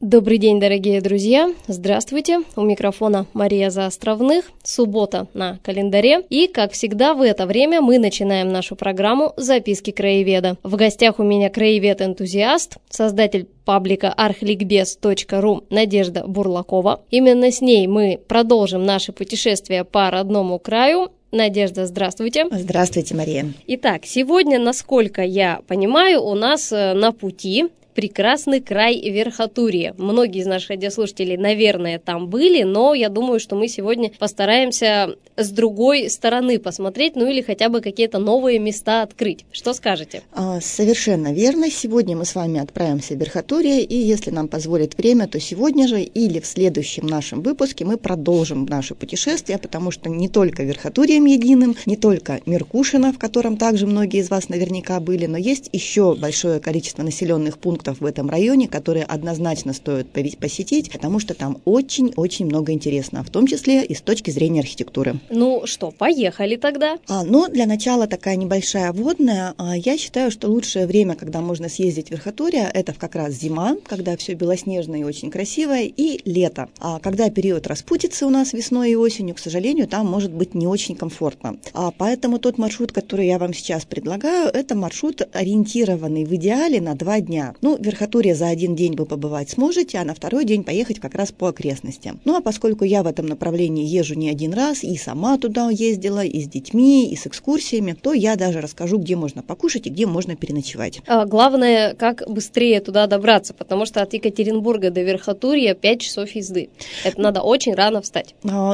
Добрый день, дорогие друзья! Здравствуйте! У микрофона Мария Заостровных. Суббота на календаре. И, как всегда, в это время мы начинаем нашу программу «Записки краеведа». В гостях у меня краевед-энтузиаст, создатель паблика archligbez.ru Надежда Бурлакова. Именно с ней мы продолжим наше путешествие по родному краю. Надежда, здравствуйте. Здравствуйте, Мария. Итак, сегодня, насколько я понимаю, у нас на пути прекрасный край Верхотурья. Многие из наших радиослушателей, наверное, там были, но я думаю, что мы сегодня постараемся с другой стороны посмотреть, ну или хотя бы какие-то новые места открыть. Что скажете? Совершенно верно. Сегодня мы с вами отправимся в Верхотурье, и если нам позволит время, то сегодня же или в следующем нашем выпуске мы продолжим наше путешествие, потому что не только Верхотурьем единым, не только Меркушино, в котором также многие из вас наверняка были, но есть еще большое количество населенных пунктов в этом районе, которые однозначно стоит посетить, потому что там очень-очень много интересного, в том числе и с точки зрения архитектуры. Ну что, поехали тогда? Для начала такая небольшая вводная. Я считаю, что лучшее время, когда можно съездить в Верхотурье, это как раз зима, когда все белоснежное и очень красивое, и лето. Когда период распутится у нас весной и осенью, к сожалению, там может быть не очень комфортно. Поэтому тот маршрут, который я вам сейчас предлагаю, это маршрут, ориентированный в идеале на 2 дня. В Верхотурье за 1 день вы побывать сможете, а на 2-й день поехать как раз по окрестностям. А поскольку я в этом направлении езжу не 1 раз, и сама туда ездила, и с детьми, и с экскурсиями, то я даже расскажу, где можно покушать и где можно переночевать. Главное, как быстрее туда добраться, потому что от Екатеринбурга до Верхотурья 5 часов езды. Это надо очень рано встать.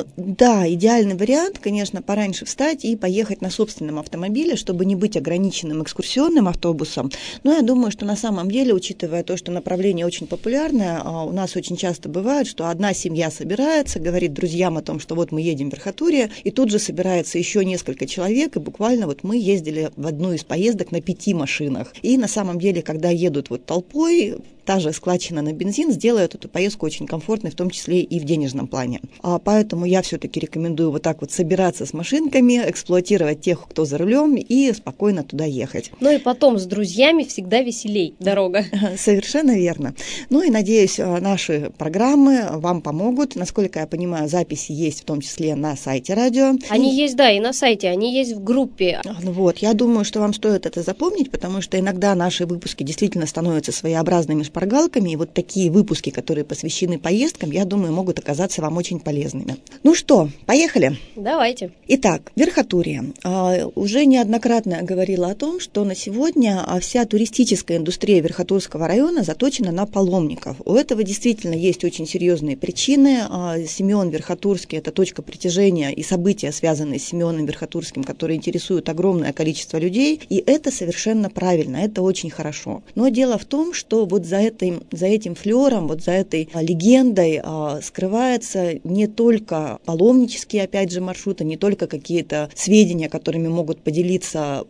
Да, идеальный вариант, конечно, пораньше встать и поехать на собственном автомобиле, чтобы не быть ограниченным экскурсионным автобусом. Но я думаю, что на самом деле, учитывая то, что направление очень популярное, у нас очень часто бывает, что одна семья собирается, говорит друзьям о том, что вот мы едем в Верхотурье, и тут же собирается еще несколько человек, и буквально мы ездили в одну из поездок на 5 машинах. И на самом деле, когда едут толпой, та же складчина на бензин сделает эту поездку очень комфортной, в том числе и в денежном плане. Поэтому я все-таки рекомендую собираться с машинками, эксплуатировать тех, кто за рулем, и спокойно туда ехать. И потом с друзьями всегда веселей дорога. Совершенно верно. И надеюсь, наши программы вам помогут. Насколько я понимаю, записи есть в том числе на сайте радио. Они есть, да, и на сайте, они есть в группе. Я думаю, что вам стоит это запомнить, потому что иногда наши выпуски действительно становятся своеобразными шпаргалками, и такие выпуски, которые посвящены поездкам, я думаю, могут оказаться вам очень полезными. Ну что, поехали? Давайте. Итак, Верхотурье. Уже неоднократно я говорила о том, что на сегодня вся туристическая индустрия Верхотурского района заточена на паломников. У этого действительно есть очень серьезные причины. Симеон Верхотурский – это точка притяжения и события, связанные с Симеоном Верхотурским, которые интересуют огромное количество людей, и это совершенно правильно, это очень хорошо. Но дело в том, что за этим флером, за этой легендой скрывается не только паломнические, опять же, маршруты, не только какие-то сведения, которыми могут поделиться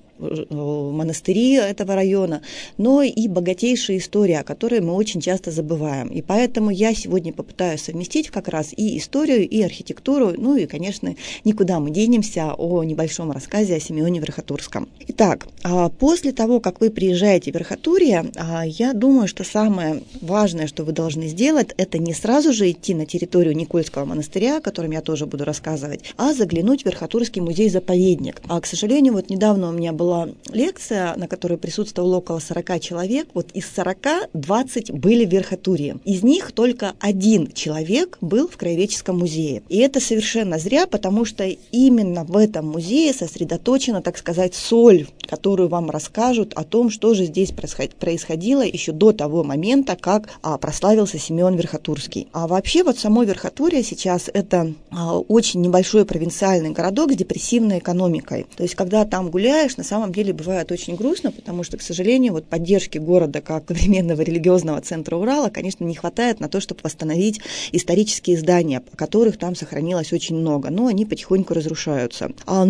монастыри этого района, но и богатейшая история, о которой мы очень часто забываем. И поэтому я сегодня попытаюсь совместить как раз и историю, и архитектуру, и, конечно, никуда мы денемся о небольшом рассказе о Симеоне Верхотурском. Итак, после того, как вы приезжаете в Верхотурье, я думаю, что самое важное, что вы должны сделать, это не сразу же идти на территорию Никольского монастыря, о котором я тоже буду рассказывать, а заглянуть в Верхотурский музей-заповедник. К сожалению, недавно у меня была лекция, на которой присутствовало около 40 человек. Из 40 20 были в Верхотурье. Из них только 1 человек был в Краеведческом музее. И это совершенно зря, потому что именно в этом музее сосредоточена, так сказать, соль, которую вам расскажут о том, что же здесь происходило еще до того момента, как прославился Симеон Верхотурский. А вообще само Верхотурье сейчас это очень небольшой провинциальный городок с депрессивной экономикой. То есть, когда там гуляешь, на самом деле бывает очень грустно, потому что, к сожалению, поддержки города как современного религиозного центра Урала, конечно, не хватает на то, чтобы восстановить исторические здания, которых там сохранилось очень много, но они потихоньку разрушаются.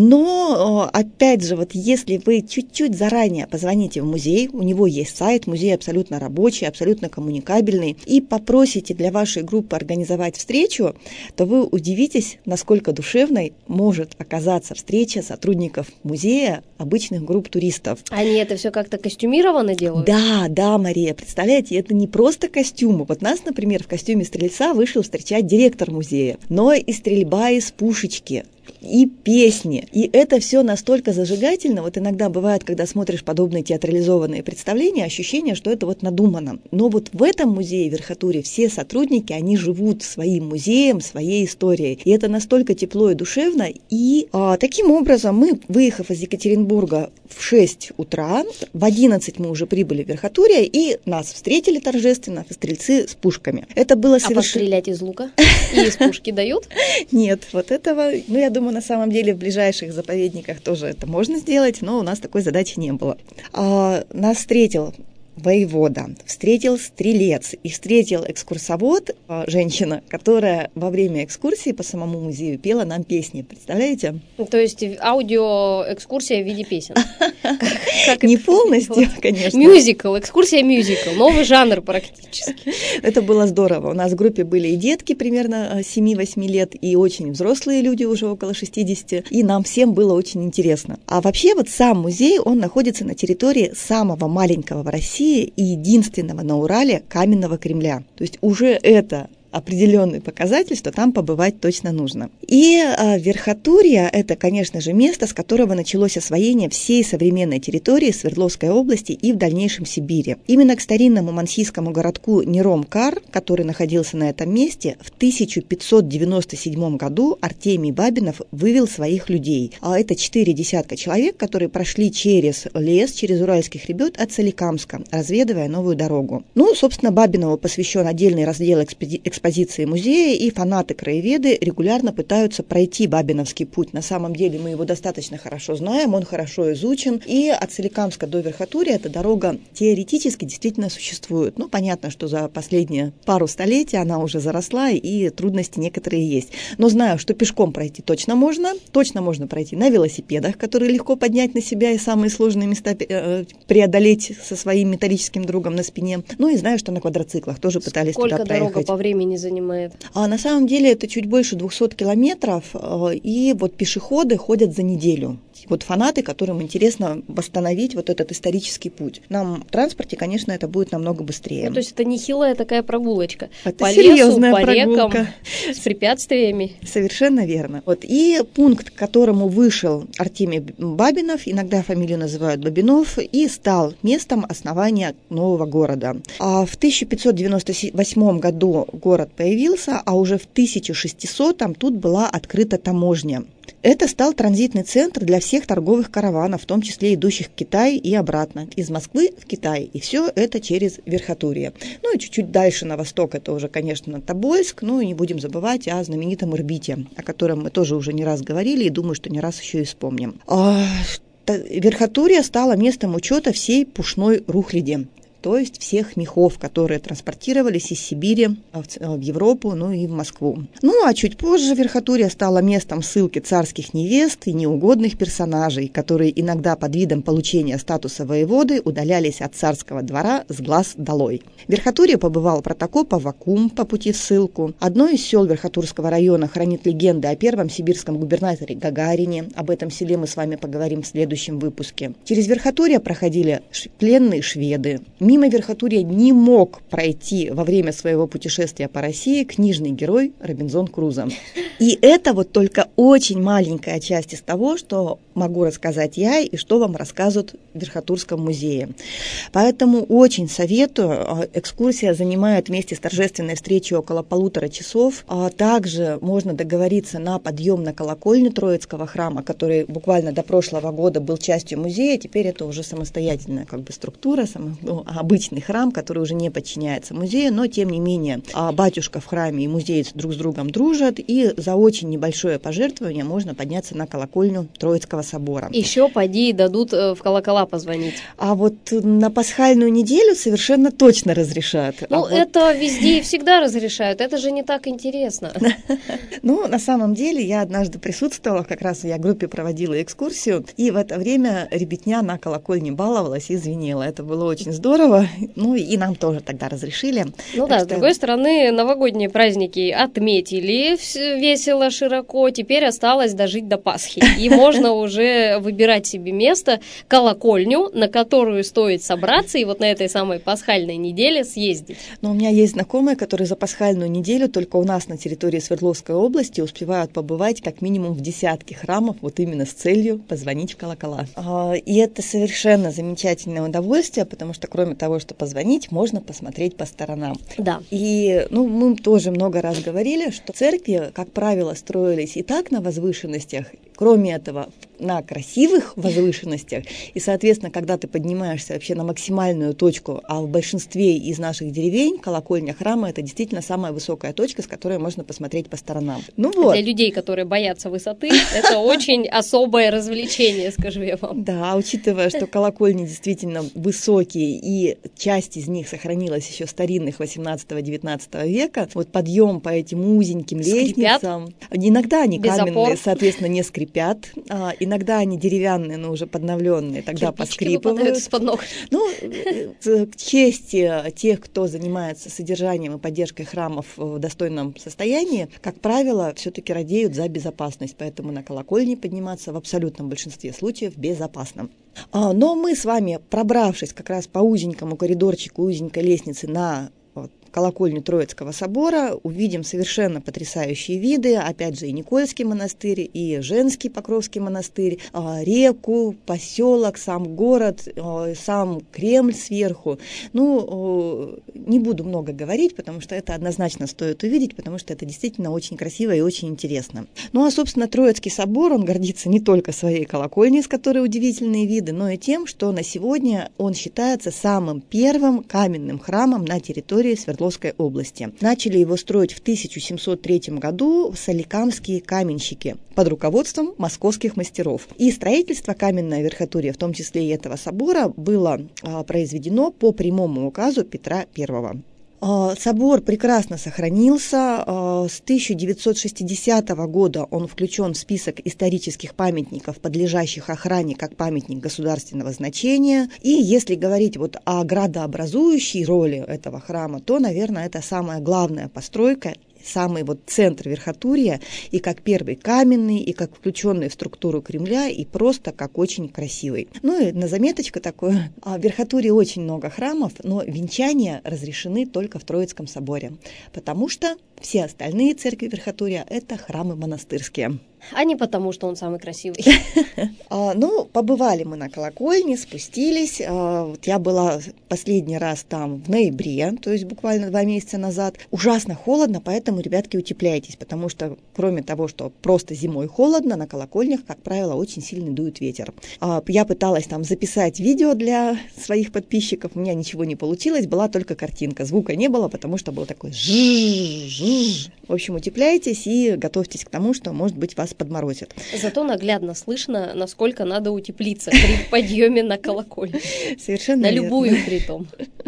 Но, опять же, если вы чуть-чуть заранее позвоните в музей, у него есть сайт, музей абсолютно рабочий, абсолютно коммуникабельный, и попросите для вашей группы организовать встречу, то вы удивитесь, насколько душевной может оказаться встреча сотрудников музея, обычных различных групп туристов. Они это все как-то костюмированно делают? Да, Мария, представляете, это не просто костюмы. Вот нас, например, в костюме стрельца вышел встречать директор музея, но и стрельба из пушечки, и песни. И это все настолько зажигательно. Вот иногда бывает, когда смотришь подобные театрализованные представления, ощущение, что это вот надумано. Но вот в этом музее, в Верхотуре, все сотрудники, они живут своим музеем, своей историей. И это настолько тепло и душевно. И таким образом мы, выехав из Екатеринбурга в 6 утра, в 11 мы уже прибыли в Верхотуре, и нас встретили торжественно стрельцы с пушками. Это было совершенно... А пострелять из лука и из пушки дают? Нет, вот этого, я думаю, на самом деле в ближайших заповедниках тоже это можно сделать, но у нас такой задачи не было. Нас встретил воевода, встретил стрелец и встретил экскурсовод, женщина, которая во время экскурсии по самому музею пела нам песни. Представляете? То есть аудиоэкскурсия в виде песен. Не полностью, конечно. Мюзикл, экскурсия-мюзикл, новый жанр практически. Это было здорово. У нас в группе были и детки примерно 7-8 лет, и очень взрослые люди уже около 60, и нам всем было очень интересно. А вообще вот сам музей, он находится на территории самого маленького в России и единственного на Урале каменного Кремля. То есть уже это определенный показатель, что там побывать точно нужно. И Верхотурье – это, конечно же, место, с которого началось освоение всей современной территории Свердловской области и в дальнейшем Сибири. Именно к старинному мансийскому городку Нером-Кар, который находился на этом месте, в 1597 году Артемий Бабинов вывел своих людей. А это 4 десятка человек, которые прошли через лес, через Уральский хребет от Соликамска, разведывая новую дорогу. Собственно, Бабинову посвящен отдельный раздел экспозиции музея, и фанаты-краеведы регулярно пытаются пройти Бабиновский путь. На самом деле мы его достаточно хорошо знаем, он хорошо изучен, и от Соликамска до Верхотурья эта дорога теоретически действительно существует. Понятно, что за последние пару столетий она уже заросла, и трудности некоторые есть. Но знаю, что пешком пройти точно можно пройти на велосипедах, которые легко поднять на себя и самые сложные места преодолеть со своим металлическим другом на спине. И знаю, что на квадроциклах тоже пытались туда проехать. Сколько дорога по времени занимает? На самом деле это чуть больше 200 километров, и вот пешеходы ходят за неделю. Вот фанаты, которым интересно восстановить вот этот исторический путь. Нам в транспорте, конечно, это будет намного быстрее. То есть это не хилая такая прогулочка. Это по серьезная лесу, по прогулка. рекам, с препятствиями. Совершенно верно. И пункт, к которому вышел Артемий Бабинов, иногда фамилию называют Бабинов, и стал местом основания нового города. В 1598 году город появился, а уже в 1600-м тут была открыта таможня. Это стал транзитный центр для всех торговых караванов, в том числе идущих в Китай и обратно, из Москвы в Китай. И все это через Верхотурье. И чуть-чуть дальше на восток это уже, конечно, Тобольск. И не будем забывать о знаменитом Ирбите, о котором мы тоже уже не раз говорили, и думаю, что не раз еще и вспомним. Верхотурье стало местом учета всей пушной рухляди, то есть всех мехов, которые транспортировались из Сибири в Европу, и в Москву. А чуть позже Верхотурье стало местом ссылки царских невест и неугодных персонажей, которые иногда под видом получения статуса воеводы удалялись от царского двора с глаз долой. В Верхотурье побывал Протокоп Аввакум по пути в ссылку. Одно из сел Верхотурского района хранит легенды о первом сибирском губернаторе Гагарине. Об этом селе мы с вами поговорим в следующем выпуске. Через Верхотурье проходили пленные шведы. Мимо Верхотурья не мог пройти во время своего путешествия по России книжный герой Робинзон Крузо. И это вот только очень маленькая часть из того, что могу рассказать я и что вам рассказывают в Верхотурском музее. Поэтому очень советую. Экскурсия занимает вместе с торжественной встречей около 1,5 часов. Также можно договориться на подъем на колокольню Троицкого храма, который буквально до прошлого года был частью музея. Теперь это уже самостоятельная структура, обычный храм, который уже не подчиняется музею, но тем не менее батюшка в храме и музей друг с другом дружат, и за очень небольшое пожертвование можно подняться на колокольню Троицкого собора. Еще поди дадут в колокола позвонить. А вот на пасхальную неделю совершенно точно разрешат. Это везде и всегда разрешают, это же не так интересно. На самом деле я однажды присутствовала, как раз я в группе проводила экскурсию, и в это время ребятня на колокольне баловалась и звенела. Это было очень здорово. здорово. Ну и нам тоже тогда разрешили. Ну да, с другой стороны, новогодние праздники отметили весело, широко, теперь осталось дожить до Пасхи. И можно уже выбирать себе место, колокольню, на которую стоит собраться и вот на этой самой пасхальной неделе съездить. Но у меня есть знакомые, которые за пасхальную неделю только у нас на территории Свердловской области успевают побывать как минимум в десятке храмов, вот именно с целью позвонить в колокола. И это совершенно замечательное удовольствие, потому что кроме того, что позвонить, можно посмотреть по сторонам. Да. И мы тоже много раз говорили, что церкви, как правило, строились и так на возвышенностях, кроме этого, на красивых возвышенностях. И, соответственно, когда ты поднимаешься вообще на максимальную точку, а в большинстве из наших деревень колокольня храма — это действительно самая высокая точка, с которой можно посмотреть по сторонам. Для людей, которые боятся высоты, это очень особое развлечение, скажу я вам. Да, учитывая, что колокольни действительно высокие, и часть из них сохранилась еще старинных 18-19 века, вот подъем по этим узеньким лестницам. Иногда они каменные, соответственно, не скрипят. Иногда они деревянные, но уже подновленные, тогда поскрипывают. Из-под ног. К чести тех, кто занимается содержанием и поддержкой храмов в достойном состоянии, как правило, все-таки радеют за безопасность, поэтому на колокольне подниматься в абсолютном большинстве случаев безопасно. Но мы с вами, пробравшись как раз по узенькому коридорчику, узенькой лестнице на колокольню Троицкого собора, увидим совершенно потрясающие виды, опять же, и Никольский монастырь, и Женский Покровский монастырь, реку, поселок, сам город, сам Кремль сверху. Не буду много говорить, потому что это однозначно стоит увидеть, потому что это действительно очень красиво и очень интересно. Собственно, Троицкий собор, он гордится не только своей колокольней, с которой удивительные виды, но и тем, что на сегодня он считается самым первым каменным храмом на территории Свердловской области. Начали его строить в 1703 году соликамские каменщики под руководством московских мастеров. И строительство каменной верхотурья, в том числе и этого собора, было произведено по прямому указу Петра I. Собор прекрасно сохранился. С 1960 года он включен в список исторических памятников, подлежащих охране как памятник государственного значения. И если говорить о градообразующей роли этого храма, то, наверное, это самая главная постройка, самый центр верхотурья, и как первый каменный, и как включенный в структуру Кремля, и просто как очень красивый. И на заметочку такое, в верхотурье очень много храмов, но венчания разрешены только в Троицком соборе, потому что все остальные церкви верхотурья — это храмы монастырские. А не потому, что он самый красивый. Побывали мы на колокольне, спустились. Я была последний раз там в ноябре, то есть буквально 2 месяца назад. Ужасно холодно, поэтому, ребятки, утепляйтесь, потому что, кроме того, что просто зимой холодно, на колокольнях, как правило, очень сильно дует ветер. Я пыталась там записать видео для своих подписчиков, у меня ничего не получилось, была только картинка. Звука не было, потому что был такой жжж. В общем, утепляйтесь и готовьтесь к тому, что, может быть, вас подморозит. Зато наглядно слышно, насколько надо утеплиться при подъеме на колокольню. Совершенно на любую притом.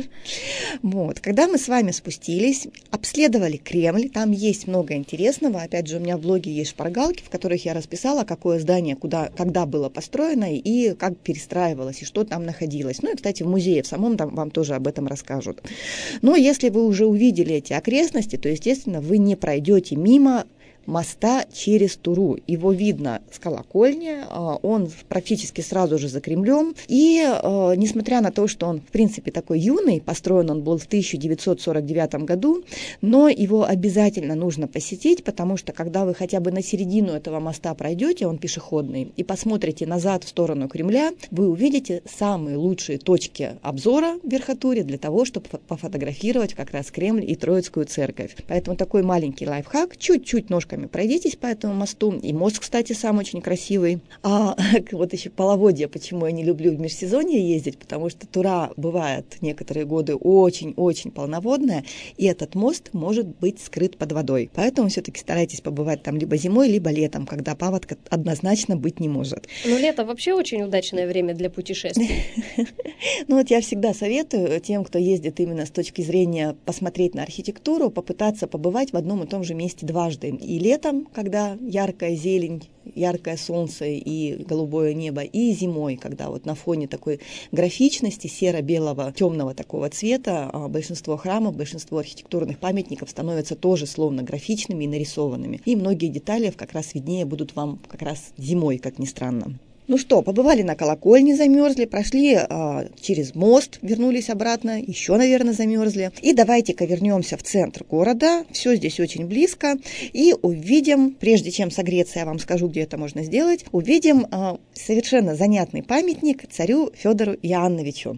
Когда мы с вами спустились, обследовали Кремль, там есть много интересного. Опять же, у меня в блоге есть шпаргалки, в которых я расписала, какое здание, когда было построено и как перестраивалось, и что там находилось. И, кстати, в музее в самом там вам тоже об этом расскажут. Но если вы уже увидели эти окрестности, то, естественно, вы не пройдете мимо моста через Туру. Его видно с колокольни, он практически сразу же за Кремлем. И несмотря на то, что он, в принципе, такой юный, построен он был в 1949 году, но его обязательно нужно посетить, потому что, когда вы хотя бы на середину этого моста пройдете, он пешеходный, и посмотрите назад в сторону Кремля, вы увидите самые лучшие точки обзора в верхотуре для того, чтобы пофотографировать как раз Кремль и Троицкую церковь. Поэтому такой маленький лайфхак, чуть-чуть ножками пройдитесь по этому мосту. И мост, кстати, сам очень красивый. А вот еще половодье, почему я не люблю в межсезонье ездить, потому что Тура бывает некоторые годы очень-очень полноводная, и этот мост может быть скрыт под водой. Поэтому все-таки старайтесь побывать там либо зимой, либо летом, когда паводка однозначно быть не может. Но лето вообще очень удачное время для путешествий. Ну вот я всегда советую тем, кто ездит именно с точки зрения посмотреть на архитектуру, попытаться побывать в одном и том же месте дважды. И летом, когда яркая зелень, яркое солнце и голубое небо, и зимой, когда вот на фоне такой графичности серо-белого, темного такого цвета большинство храмов, большинство архитектурных памятников становятся тоже словно графичными и нарисованными. И многие детали как раз виднее будут вам как раз зимой, как ни странно. Ну что, побывали на колокольне, замерзли, прошли через мост, вернулись обратно, еще, наверное, замерзли. И давайте-ка вернемся в центр города, все здесь очень близко, и увидим, прежде чем согреться, я вам скажу, где это можно сделать, увидим совершенно занятный памятник царю Федору Иоанновичу.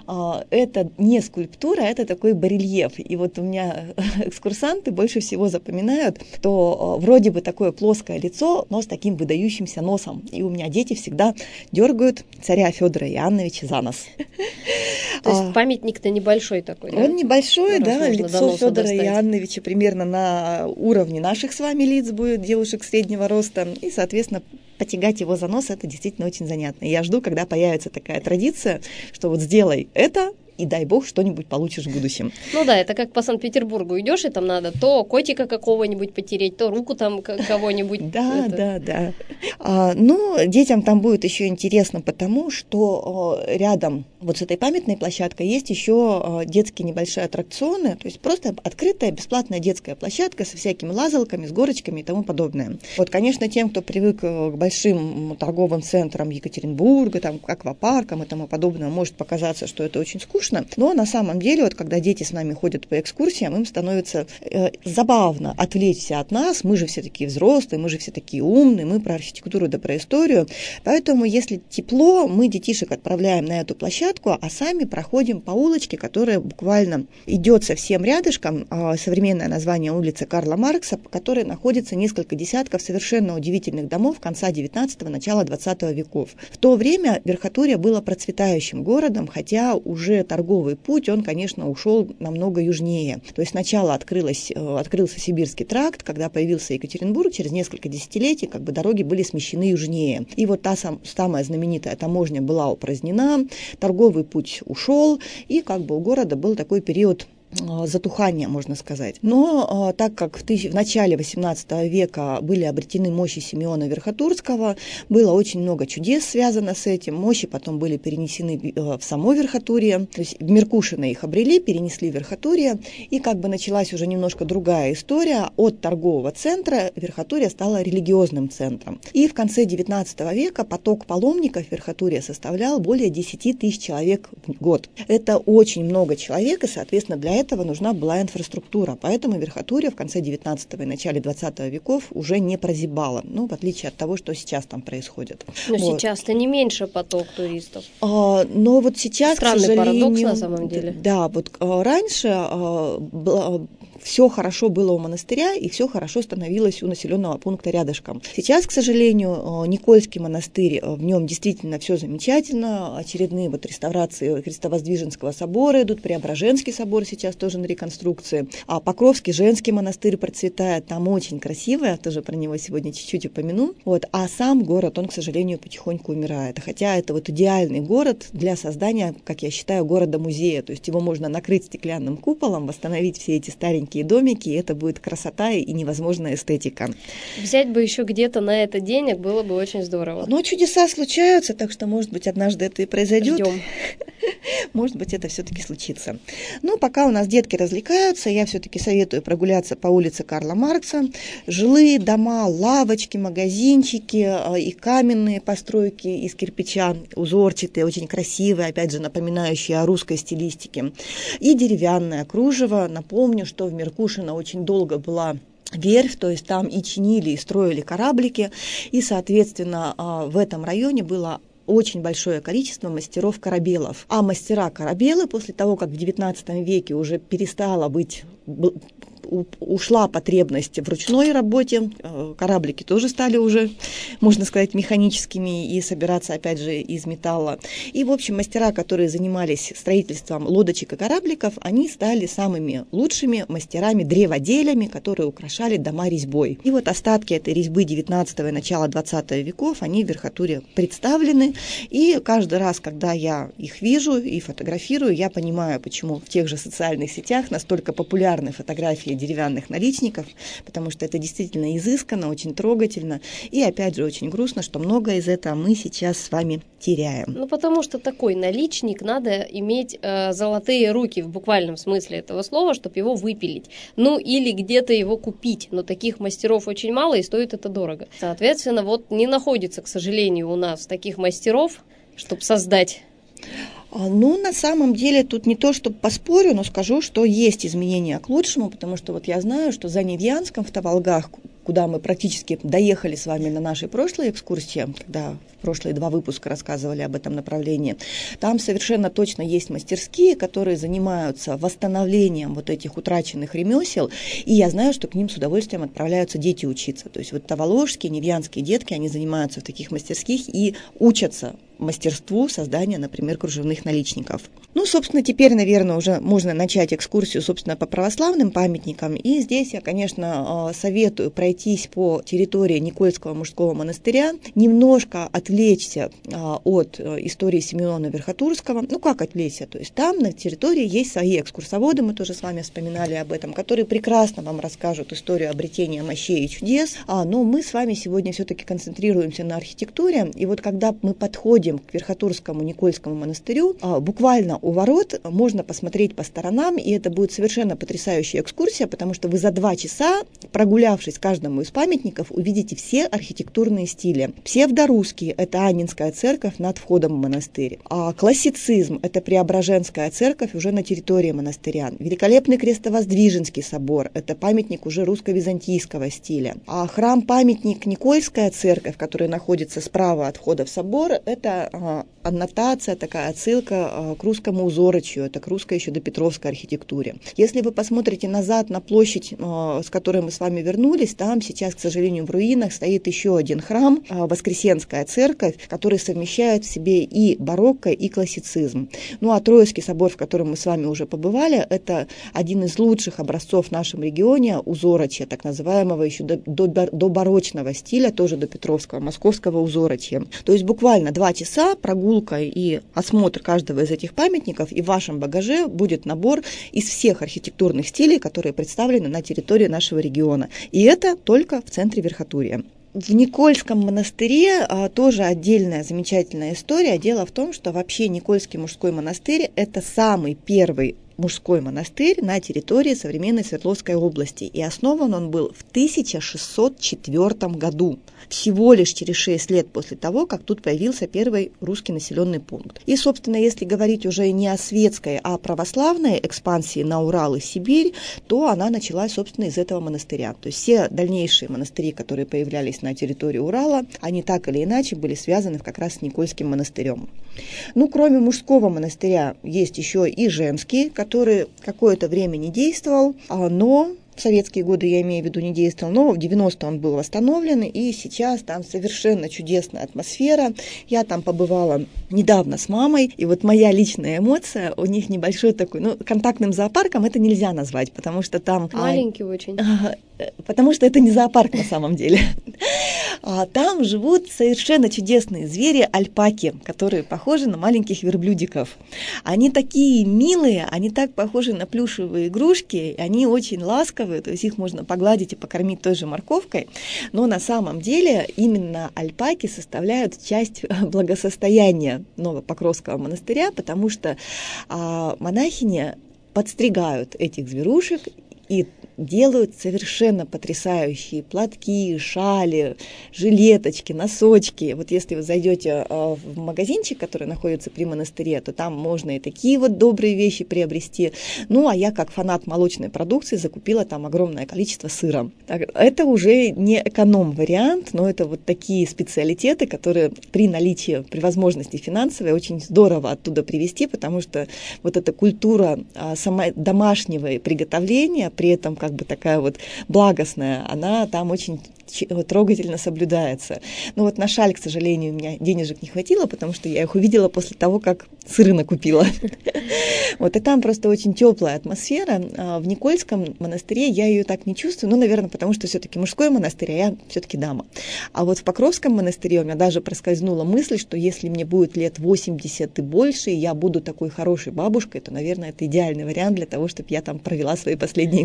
Это не скульптура, это такой барельеф. И вот у меня экскурсанты больше всего запоминают, что вроде бы такое плоское лицо, но с таким выдающимся носом. И у меня дети всегда дергают царя Федора Иоанновича за нос. То есть памятник-то небольшой такой, да? Он небольшой, да, лицо Федора Иоанновича примерно на уровне наших с вами лиц будет, девушек среднего роста, и, соответственно, потягать его за нос, это действительно очень занятно. И я жду, когда появится такая традиция, что вот сделай это, и дай бог что-нибудь получишь в будущем. Ну да, это как по Санкт-Петербургу идешь, и там надо то котика какого-нибудь потереть, то руку там кого-нибудь. Да. Ну, детям там будет еще интересно, потому что рядом вот с этой памятной площадкой есть еще детские небольшие аттракционы, то есть просто открытая бесплатная детская площадка со всякими лазалками, с горочками и тому подобное. Вот, конечно, тем, кто привык к большим торговым центрам Екатеринбурга, там, к аквапаркам и тому подобное, может показаться, что это очень скучно, но на самом деле, вот когда дети с нами ходят по экскурсиям, им становится забавно отвлечься от нас, мы же все такие взрослые, мы же все такие умные, мы про архитектуру да про историю, поэтому если тепло, мы детишек отправляем на эту площадку, а сами проходим по улочке, которая буквально идет совсем рядышком, современное название улицы Карла Маркса, по которой находится несколько десятков совершенно удивительных домов конца 19-го, начала 20 веков. В то время Верхотурье было процветающим городом, хотя уже торговый путь, он, конечно, ушел намного южнее. То есть сначала открылся Сибирский тракт, когда появился Екатеринбург, через несколько десятилетий как бы дороги были смещены южнее. И вот та самая знаменитая таможня была упразднена, торговый путь ушел, и как бы у города был такой период затухания, можно сказать. Но так как в начале XVIII века были обретены мощи Симеона Верхотурского, было очень много чудес связано с этим. Мощи потом были перенесены в само Верхотурье, то есть в Меркушино их обрели, перенесли в Верхотурье, и как бы началась уже немножко другая история. От торгового центра Верхотурье стало религиозным центром. И в конце XIX века поток паломников Верхотурья составлял более 10 тысяч человек в год. Это очень много человек, и, соответственно, для этого нужна была инфраструктура. Поэтому Верхотурье в конце 19 и начале 20 веков уже не прозябало, ну, в отличие от того, что сейчас там происходит. Но вот. Сейчас-то не меньше поток туристов. Но вот сейчас, странный, к сожалению, парадокс на самом деле. Да, вот раньше все хорошо было у монастыря, и все хорошо становилось у населенного пункта рядышком. Сейчас, к сожалению, Никольский монастырь, в нем действительно все замечательно. Очередные вот реставрации Христовоздвиженского собора идут, Преображенский собор сейчас тоже на реконструкции. А Покровский женский монастырь процветает, там очень красиво, я тоже про него сегодня чуть-чуть упомяну. Вот. А сам город, он, к сожалению, потихоньку умирает. Хотя это вот идеальный город для создания, как я считаю, города-музея. То есть его можно накрыть стеклянным куполом, восстановить все эти старенькие домики, и это будет красота и невозможная эстетика. Взять бы еще где-то на это денег было бы очень здорово. Но чудеса случаются, так что, может быть, однажды это и произойдет. Ждем. Может быть, это все-таки случится. Но пока у нас детки развлекаются, я все-таки советую прогуляться по улице Карла Маркса. Жилые дома, лавочки, магазинчики и каменные постройки из кирпича, узорчатые, очень красивые, опять же, напоминающие о русской стилистике. И деревянное кружево. Напомню, что в Меркушино очень долго была верфь, то есть там и чинили, и строили кораблики, и, соответственно, в этом районе было очень большое количество мастеров-корабелов. А мастера-корабелы после того, как в XIX веке уже перестала быть... ушла потребность в ручной работе, кораблики тоже стали уже, можно сказать, механическими и собираться, опять же, из металла. И, в общем, мастера, которые занимались строительством лодочек и корабликов, они стали самыми лучшими мастерами-древоделями, которые украшали дома резьбой. И вот остатки этой резьбы 19 и начала 20 веков, они в Верхотурье представлены. И каждый раз, когда я их вижу и фотографирую, я понимаю, почему в тех же социальных сетях настолько популярны фотографии деревянных наличников, потому что это действительно изысканно, очень трогательно. И опять же очень грустно, что многое из этого мы сейчас с вами теряем. Потому что такой наличник надо иметь золотые руки в буквальном смысле этого слова, чтобы его выпилить. Или где-то его купить. Но таких мастеров очень мало, и стоит это дорого. Соответственно, не находится, к сожалению, у нас таких мастеров, чтобы создать. На самом деле, тут не то, чтобы поспорю, но скажу, что есть изменения к лучшему, потому что я знаю, что за Невьянском в Таволгах, куда мы практически доехали с вами на нашей прошлой экскурсии, когда в прошлые 2 выпуска рассказывали об этом направлении, там совершенно точно есть мастерские, которые занимаются восстановлением этих утраченных ремесел, и я знаю, что к ним с удовольствием отправляются дети учиться. То есть таволжские, невьянские детки, они занимаются в таких мастерских и учатся мастерству создания, например, кружевных наличников. Собственно, теперь, наверное, уже можно начать экскурсию, собственно, по православным памятникам. И здесь я, конечно, советую пройтись по территории Никольского мужского монастыря, немножко отвлечься от истории Симеона Верхотурского. Как отвлечься? То есть там на территории есть свои экскурсоводы, мы тоже с вами вспоминали об этом, которые прекрасно вам расскажут историю обретения мощей и чудес. Но мы с вами сегодня все-таки концентрируемся на архитектуре. И когда мы подходим к Верхотурскому Никольскому монастырю, буквально у ворот можно посмотреть по сторонам, и это будет совершенно потрясающая экскурсия, потому что вы за 2 часа, прогулявшись каждому из памятников, увидите все архитектурные стили. Псевдорусский – это Аннинская церковь над входом в монастырь. А классицизм – это Преображенская церковь уже на территории монастыря. Великолепный Крестовоздвиженский собор – это памятник уже русско-византийского стиля. А храм-памятник Никольская церковь, который находится справа от входа в собор, это аннотация, такая отсылка к русскому узорочью, это к русской еще допетровской архитектуре. Если вы посмотрите назад на площадь, с которой мы с вами вернулись, там сейчас, к сожалению, в руинах стоит еще один храм, Воскресенская церковь, который совмещает в себе и барокко, и классицизм. А Троицкий собор, в котором мы с вами уже побывали, это один из лучших образцов в нашем регионе узорочья, так называемого еще до барочного стиля, тоже до Петровского, московского узорочья. То есть буквально 2 часа прогулка и осмотр каждого из этих памятников, и в вашем багаже будет набор из всех архитектурных стилей, которые представлены на территории нашего региона. И это только в центре Верхотурья. В Никольском монастыре тоже отдельная замечательная история. Дело в том, что вообще Никольский мужской монастырь – это самый первый мужской монастырь на территории современной Свердловской области. И основан он был в 1604 году, всего лишь через 6 лет после того, как тут появился первый русский населенный пункт. И, собственно, если говорить уже не о светской, а о православной экспансии на Урал и Сибирь, то она началась, собственно, из этого монастыря. То есть все дальнейшие монастыри, которые появлялись на территории Урала, они так или иначе были связаны как раз с Никольским монастырем. Кроме мужского монастыря есть еще и женский, который какое-то время не действовал, но в советские годы, я имею в виду, не действовал, но в 90-е он был восстановлен, и сейчас там совершенно чудесная атмосфера. Я там побывала недавно с мамой, и моя личная эмоция, у них небольшой такой, контактным зоопарком это нельзя назвать, потому что там... Маленький очень. Потому что это не зоопарк на самом деле. Там живут совершенно чудесные звери, альпаки, которые похожи на маленьких верблюдиков. Они такие милые, они так похожи на плюшевые игрушки, они очень ласковые, то есть их можно погладить и покормить той же морковкой, но на самом деле именно альпаки составляют часть благосостояния Новопокровского монастыря, потому что монахини подстригают этих зверушек и делают совершенно потрясающие платки, шали, жилеточки, носочки. Если вы зайдете в магазинчик, который находится при монастыре, то там можно и такие добрые вещи приобрести. А я, как фанат молочной продукции, закупила там огромное количество сыра. Это уже не эконом-вариант, но это такие специалитеты, которые при возможности финансовой очень здорово оттуда привезти, потому что эта культура домашнего приготовления, при этом такая благостная, она там очень трогательно соблюдается. На шаль, к сожалению, у меня денежек не хватило, потому что я их увидела после того, как сыры накупила. И там просто очень теплая атмосфера. В Никольском монастыре я ее так не чувствую, наверное, потому что все-таки мужской монастырь, а я все-таки дама. А в Покровском монастыре у меня даже проскользнула мысль, что если мне будет лет 80 и больше, и я буду такой хорошей бабушкой, то, наверное, это идеальный вариант для того, чтобы я там провела свои последние годы.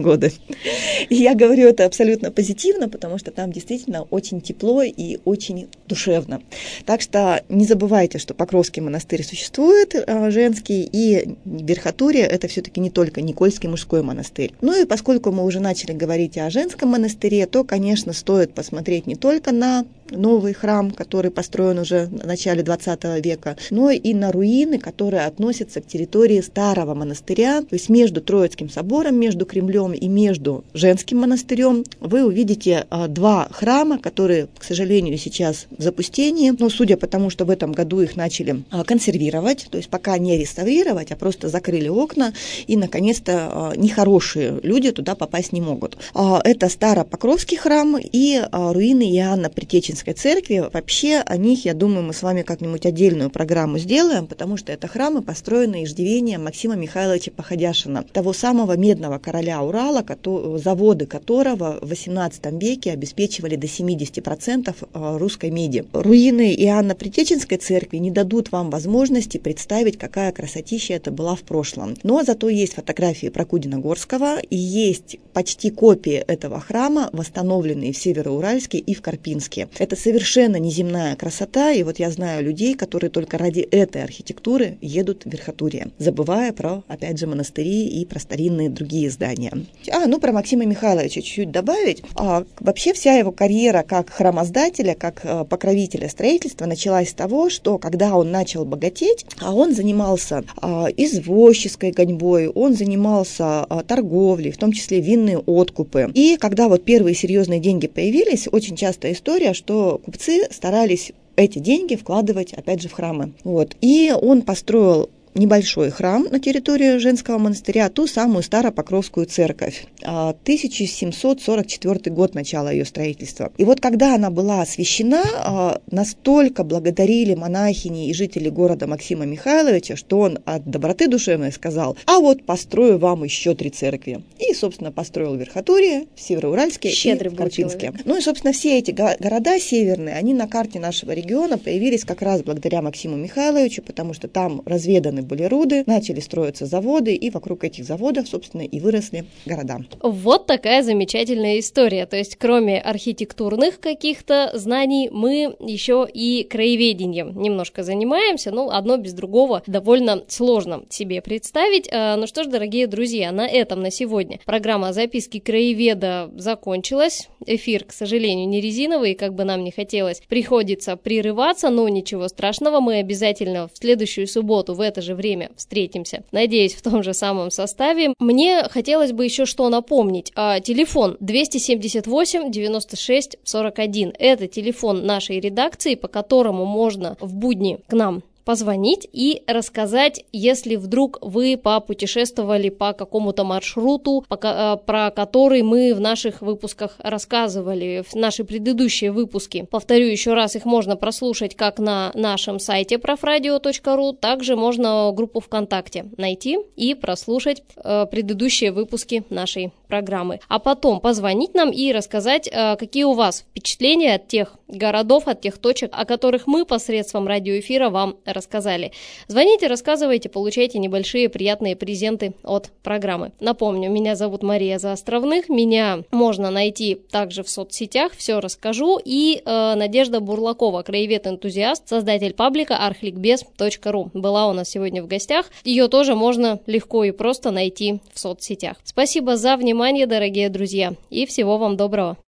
И я говорю это абсолютно позитивно, потому что там действительно очень тепло и очень душевно. Так что не забывайте, что Покровский монастырь существует, женский, и Верхотурье – это все-таки не только Никольский мужской монастырь. Ну и поскольку мы уже начали говорить о женском монастыре, то, конечно, стоит посмотреть не только на новый храм, который построен уже в начале 20 века, но и на руины, которые относятся к территории старого монастыря, то есть между Троицким собором, между Кремлем и между женским монастырем вы увидите два храма, которые, к сожалению, сейчас в запустении, но судя по тому, что в этом году их начали консервировать, то есть пока не реставрировать, а просто закрыли окна, и, наконец-то, нехорошие люди туда попасть не могут. Это Старопокровский храм и руины Иоанна Предтеченской церкви. Вообще о них, я думаю, мы с вами как-нибудь отдельную программу сделаем, потому что это храмы, построенные иждивением Максима Михайловича Походяшина, того самого медного короля Урала, заводы которого в XVIII веке обеспечивали до 70% русской меди. Руины Иоанна Предтеченской церкви не дадут вам возможности представить, какая красотища это была в прошлом. Но зато есть фотографии Прокудина-Горского и есть почти копии этого храма, восстановленные в Североуральске и в Карпинске. Это совершенно неземная красота, и вот я знаю людей, которые только ради этой архитектуры едут в Верхотурье, забывая про, опять же, монастыри и про старинные другие здания. Про Максима Михайловича чуть-чуть добавить. Вообще вся его карьера как храмоздателя, как покровителя строительства началась с того, что когда он начал богатеть, он занимался извозческой гоньбой, он занимался торговлей, в том числе винные откупы. И когда вот первые серьезные деньги появились, очень частая история, что купцы старались эти деньги вкладывать, опять же, в храмы. И он построил небольшой храм на территории женского монастыря, ту самую Старопокровскую церковь. 1744 год начала ее строительства. И вот когда она была освящена, настолько благодарили монахини и жители города Максима Михайловича, что он от доброты душевной сказал: построю вам еще 3 церкви. И, собственно, построил в Верхотурье, в Североуральске и в Карпинске. И, собственно, все эти города северные, они на карте нашего региона появились как раз благодаря Максиму Михайловичу, потому что там разведаны были руды, начали строиться заводы, и вокруг этих заводов, собственно, и выросли города. Вот такая замечательная история. То есть, кроме архитектурных каких-то знаний, мы еще и краеведением немножко занимаемся. Одно без другого довольно сложно себе представить. Ну что ж, дорогие друзья, на сегодня программа «Записки краеведа» закончилась. Эфир, к сожалению, не резиновый, как бы нам не хотелось, приходится прерываться, но ничего страшного, мы обязательно в следующую субботу в это же время встретимся. Надеюсь, в том же самом составе. Мне хотелось бы еще что напомнить. Телефон 278 96 41. Это телефон нашей редакции, по которому можно в будни к нам позвонить и рассказать, если вдруг вы попутешествовали по какому-то маршруту, про который мы в наших выпусках рассказывали, в наши предыдущие выпуски. Повторю еще раз, их можно прослушать как на нашем сайте profradio.ru, также можно группу ВКонтакте найти и прослушать предыдущие выпуски нашей программы. А потом позвонить нам и рассказать, какие у вас впечатления от тех городов, от тех точек, о которых мы посредством радиоэфира вам рассказали. Звоните, рассказывайте, получайте небольшие приятные презенты от программы. Напомню, меня зовут Мария Заостровных, меня можно найти также в соцсетях, все расскажу, и Надежда Бурлакова, краевед-энтузиаст, создатель паблика archlikbez.ru, была у нас сегодня в гостях. Ее тоже можно легко и просто найти в соцсетях. Спасибо за внимание, дорогие друзья, и всего вам доброго.